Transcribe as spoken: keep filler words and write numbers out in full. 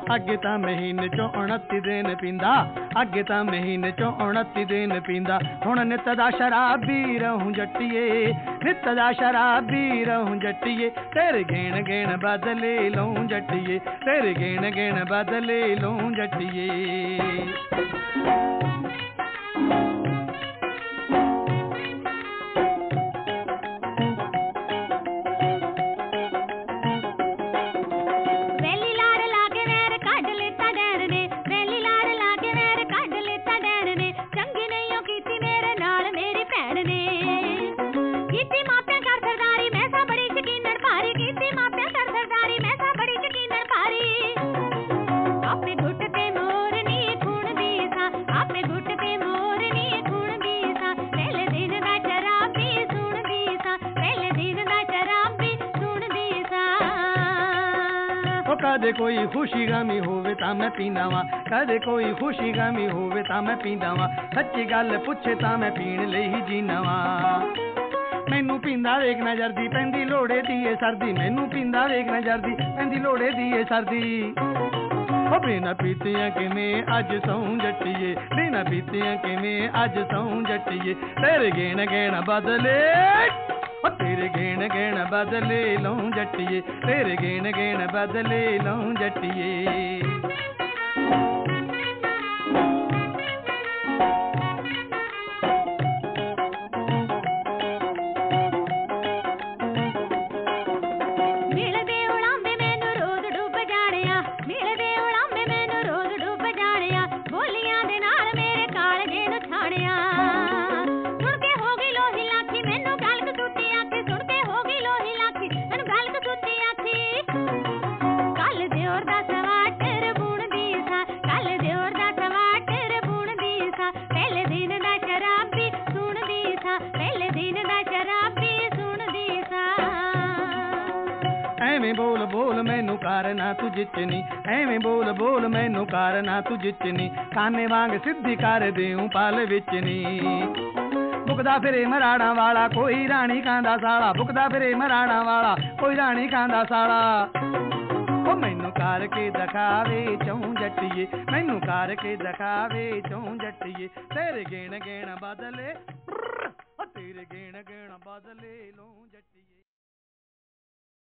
अगे तां महीने चों उनती दिन पींदा, अगे तां महीने चों उनती दिन पींदा। हुण नित दा शराबी रहूं जट्टिए, नित दा शराबी रहूं जट्टिए, तेरे गेण गेण बदले लूं जट्टिए, तेरे गेण गेण बदले लूं जट्टिए। कदे कोई खुशी गमी होवे तां मैं पींदा वां, कदे कोई खुशी गमी होवे तां मैं पींदा वां, सच्ची गल पुछे तां मैं पीण लई ही जीना वां। मैनू पींदा वेख नजर दी पैंदी लोड़े दी ए सर्दी, मैनू पींदा वेख नजर दी पैंदी लोड़े दी ए सर्दी। ओ बिना पीतियां किवें अज सौं जट्टिए, बिना पीतियां किवें अज सौं जट्टिए, तेरे गेण गेण बदले, तेरे गेण गेण बदले लूं जट्टिए, तेरे गेण गेण बदले लूं जट्टिए। एवें बोल बोल मैनू कार ना तू जिचनी, एवें बोल बोल मैनू कार ना तू जिचनी, काने वांग सिद्धि कर देऊं पाल विचनी। बुकदा फिरे मराड़ा वाला कोई रानी कांदा साला, बुकदा फिरे मराड़ा वाला कोई रानी कांदा साला। ओ मैनू कार के दखावे चौं जट्टिए, मैनू कार के दखावे चौं जट्टिए, तेरे गेण गेण बदले, तेरे गेण गेण बदले लूं जट्टिए।